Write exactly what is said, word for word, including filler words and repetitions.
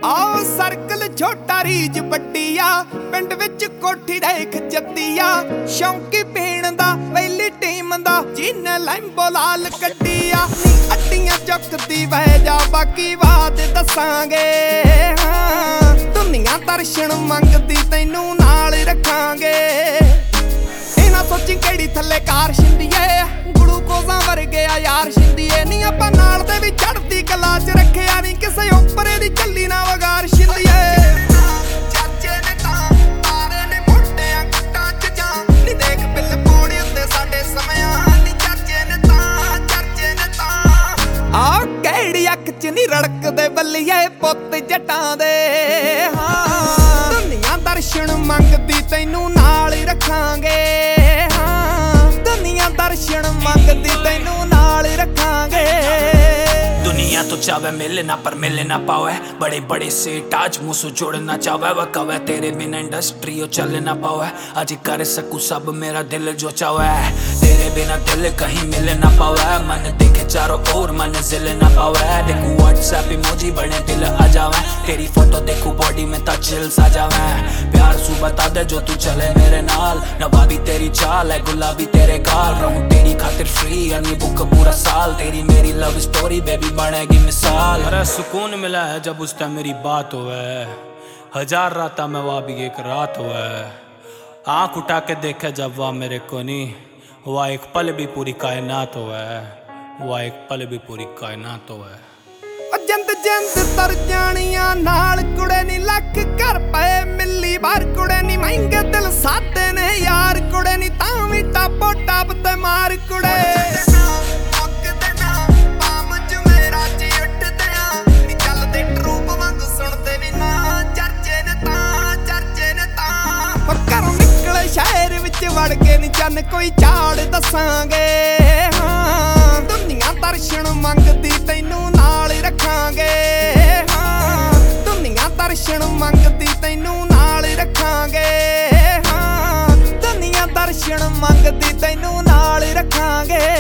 आओ सर्कल छोटा रीज बड्डी आ पिंड विच कोठी देख जद्दी आ शौकी पीण दा पहली टीम दा जिन्ने लैंबो लाल कड्डी आ अड्डियां चुकदी वह जा बाकी बात दसांगे हाँ दुनिया दर्शन मंगदी तैनू नाल रखांगे इना सोची केड़ी थल्ले कार छिंदीए ग्लूकोज़ां वर्गे आ यार छिंदीए नी आपां नाल दे भी चढ़दी कला च रखिया नी किसे उपरे दी चली ना वगार छिंदीए चाचे ने तां तारे ने मोटियां गुट्टां च जा नी देख बिल पौड़ी उत्ते साडे समयां नी चाचे ने तां चाचे ने तां आ केड़ी अख च नी रड़कदे बल्लीए पुੱਤ जटां दे हाँ दुनिया दर्शन मंगदी तैनू नाल ही रखांगे दर्शन मंगदी तैनू नाल रखांगे दुनिया तो चावे मिले ना पर मिले ना पावे बड़े बड़े सेठ आज मुँह से जोड़ना चावे वह कवे तेरे बिना इंडस्ट्री ओ चल ना पावे आज कर सकूँ सब मेरा दिल जो चावे तेरे बिना दिल कहीं मिले ना पावे मन देखे चारों ओर मन जिल ना पावे देखूँ व्हाट्सएप इमोजी बने दिल आ जावे तेरी फोटो देखूँ बॉडी में ता चिल्स आ जावे प्यार सू बता दे जो तू चले मेरे नाल नवाबी तेरी चाल है गुलाबी तेरे गाल रहूं तेरी खातिर फ्री यानी बुक पूरा साल तेरी मेरी लव स्टोरी बेबी बनेगी मिसाल अरे सुकून मिला है जब उस टाइम मेरी बात हुए हजार रात में वह भी एक रात हुए आँख उठा के देखे जब वह मेरे को नहीं वह एक पल भी पूरी कायनात हुआ वह एक पल भी पूरी कायनात हुआ जिंद जिंद तर जानिया नाल कुड़े नी लख कर पे मिली बार कुड़े नी महंगे दिल सादे ने यार कुड़े नी तावी टापो टाप ते मार कुड़े शहर विच वड़ के नी चन कोई झाड़ दसांगे हाँ दुनिया दर्शन मंगदी तैनू नाल रखांगे हाँ दुनिया दर्शन मंगदी तैनू नाल रखांगे हाँ दुनिया दर्शन मंगदी तैनू नाल रखांगे।